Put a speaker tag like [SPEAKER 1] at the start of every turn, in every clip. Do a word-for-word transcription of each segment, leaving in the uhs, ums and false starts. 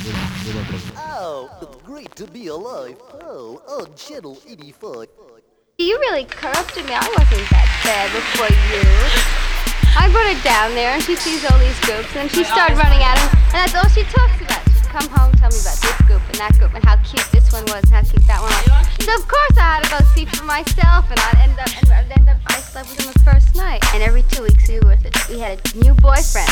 [SPEAKER 1] Oh, great to be alive. Oh, on channel eighty-five.
[SPEAKER 2] You really corrupted me. I wasn't that bad before you. I brought her down there and she sees all these groups and then she started running at him and that's all she talks about. She'd come home, tell me about this group and that group and how cute this one was and how cute that one was. So of course I had to go see for myself and I'd end up, and I'd end up, I slept with him the first night. And every two weeks we were with it. We had a new boyfriend.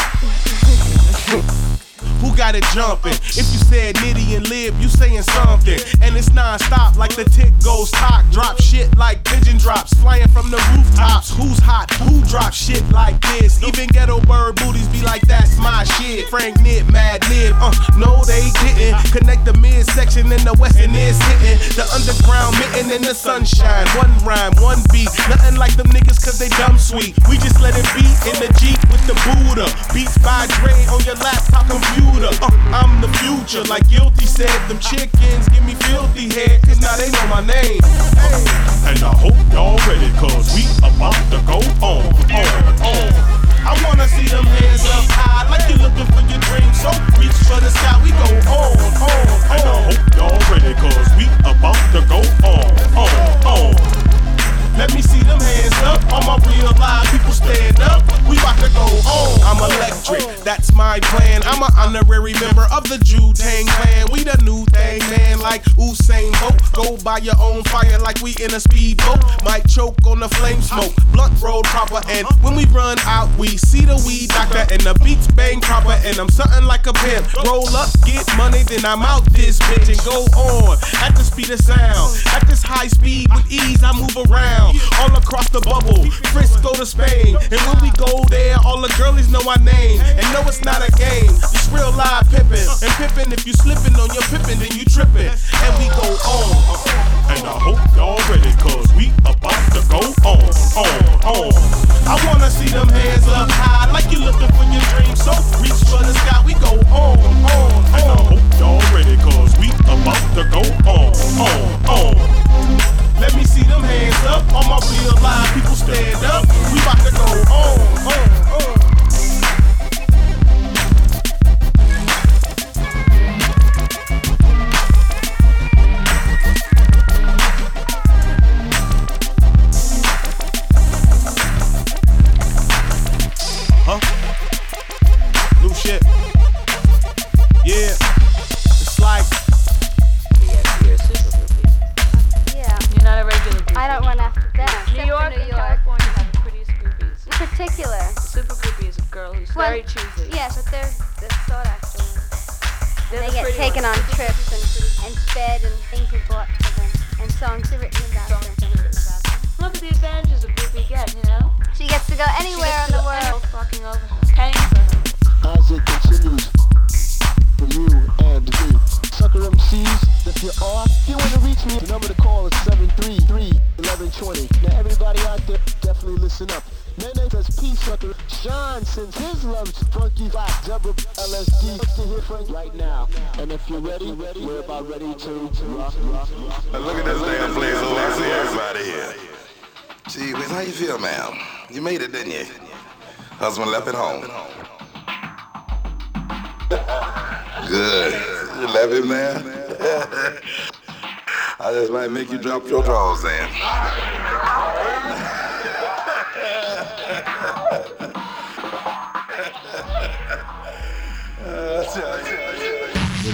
[SPEAKER 3] Who got it jumping? If you said nitty and lib, you saying something. And it's non-stop like the tick goes talk. Drop shit like pigeon drops flying from the rooftops. Who's hot? Who drops shit like this? Even ghetto bird booties be like, that's my shit. Frank Nip, Mad Lib, uh, no they didn't. Connect the midsection and the western is hitting. The underground mitten in the sunshine. One rhyme, one beat. Nothing like them niggas cause they dumb sweet. We just let it beat in the Jeep with the Buddha. Beats by Dre on your laptop computer. Uh, I'm the future, like Guilty said. Them chickens give me filthy head, cause now they know my name. Uh, and I hope y'all ready, cause we about to go on, on, on. I wanna see them hands up high, like you're looking for your dream. So reach for the sky, we go on, on, on. And I hope y'all ready, cause we about to go on, on, on. Let me see them hands up, all my real live people stand up. We about to go on. I'm electric, that's my plan. I'm an honorary member of the Wu-Tang Clan. We the new thing, man, like Usain Bolt. Go by your own fire like we in a speedboat. Might choke on the flame smoke, blunt roll proper. And when we run out, we see the weed doctor. And the beats bang proper, and I'm something like a pimp. Roll up, get money, then I'm out this bitch and go on. At the speed of sound, at this high speed with ease, I move around. All across the bubble, Frisco to Spain. And when we go there, all the girlies know our name. And know it's not a game, it's real live pimpin'. And pimpin', if you slippin' on your pimpin', then you trippin'. And we go on. And I hope y'all ready, cause we about to go on, on, on. I wanna see them hands up high, like you're looking for your dream. So reach for the sky, we go on, on, on. And I hope y'all ready, cause we about to go on, on, on. Let me see them hands up, all my real live people stand up. We about to go on, on, on. Huh? New shit. Yeah. It's like
[SPEAKER 2] Yeah.
[SPEAKER 4] Not a regular groupie.
[SPEAKER 2] I don't run after them.
[SPEAKER 4] New
[SPEAKER 2] except
[SPEAKER 4] York
[SPEAKER 2] for New
[SPEAKER 4] and
[SPEAKER 2] York.
[SPEAKER 4] California have the prettiest groupies.
[SPEAKER 2] In particular.
[SPEAKER 4] A super groupie is a girl who's
[SPEAKER 2] Well,
[SPEAKER 4] very choosy.
[SPEAKER 2] Yes, but they're the sought after ones.
[SPEAKER 4] They're
[SPEAKER 2] They
[SPEAKER 4] the
[SPEAKER 2] get
[SPEAKER 4] pretty
[SPEAKER 2] taken
[SPEAKER 4] ones.
[SPEAKER 2] on trips and, and fed and things are bought for them. And songs are written about
[SPEAKER 4] Songs
[SPEAKER 2] them.
[SPEAKER 4] are written about them. Look at the advantages a groupie get, you know?
[SPEAKER 2] She gets to go anywhere in the world.
[SPEAKER 4] Fucking over her. Paying for her.
[SPEAKER 5] As it continues for you and me. Sucker M Cs, if you're off, if you want to reach me, the number to call is seven three three, one one two zero. Now everybody out there, definitely listen up. Nene says peace, sucker. Sean sends his love to Funky Fox, Deborah L S D. Let's to hear Frank right now. And if you're ready, we're about ready to rock, rock, rock.
[SPEAKER 6] Now look at this damn place over there. See everybody here. Gee whiz, how you feel, ma'am? You made it, didn't you? Husband left at home. Good. You love him now? I just might make you drop your drawers then. uh,